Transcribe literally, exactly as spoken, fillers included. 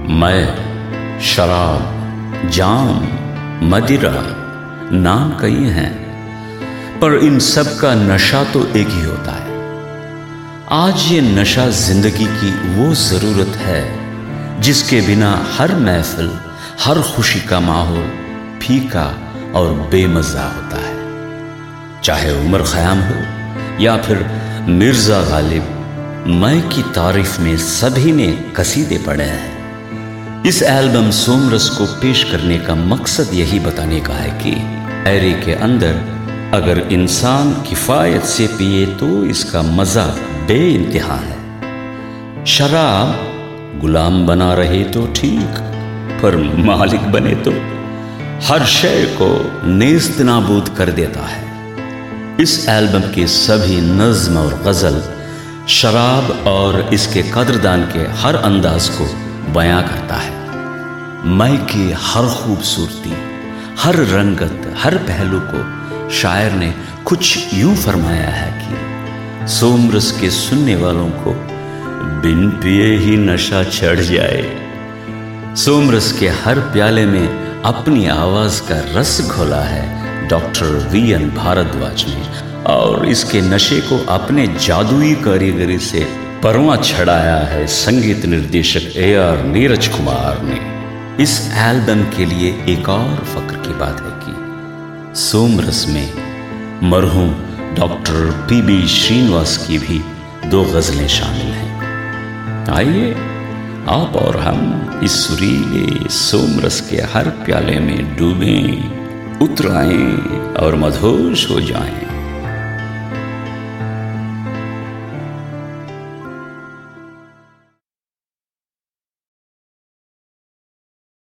मैं, शराब, जाम, मदिरा, नाम कई हैं, पर इन सब का नशा तो एक ही होता है। आज ये नशा जिंदगी की वो ज़रूरत है जिसके बिना हर महफिल, हर खुशी का माहौल फीका और बेमज़ा होता है। चाहे उमर खयाम हो या फिर मिर्ज़ा गालिब, मैं की तारीफ में सभी ने कसीदे पढ़े हैं। इस एल्बम सोमरस को पेश करने का मकसद यही बताने का है कि ऐरे के अंदर अगर इंसान किफ़ायत से पिए तो इसका मज़ा बेइंतहा है। शराब गुलाम बना रहे तो ठीक, पर मालिक बने तो हर शय को नेस्त नाबूद कर देता है। इस एल्बम के सभी नज़्म और गज़ल शराब और इसके कदरदान के हर अंदाज को बयां करता है। मैं की हर खूबसूरती, हर रंगत, हर पहलू को शायर ने कुछ यूं फरमाया है कि सोमरस के सुनने वालों को बिन पिए ही नशा चढ़ जाए। सोमरस के हर प्याले में अपनी आवाज़ का रस घोला है डॉक्टर वी एन भारद्वाज ने, और इसके नशे को अपने जादुई कारीगरी से परवां चढ़ाया है संगीत निर्देशक ए आर नीरज कुमार ने। इस एल्बम के लिए एक और फक्र की बात है कि सोमरस में मरहूम डॉक्टर पी बी श्रीनिवास की भी दो गज़लें शामिल हैं। आइए आप और हम इस सुरीले सोमरस के हर प्याले में डूबें, उतर आएं और मदहोश हो जाएं।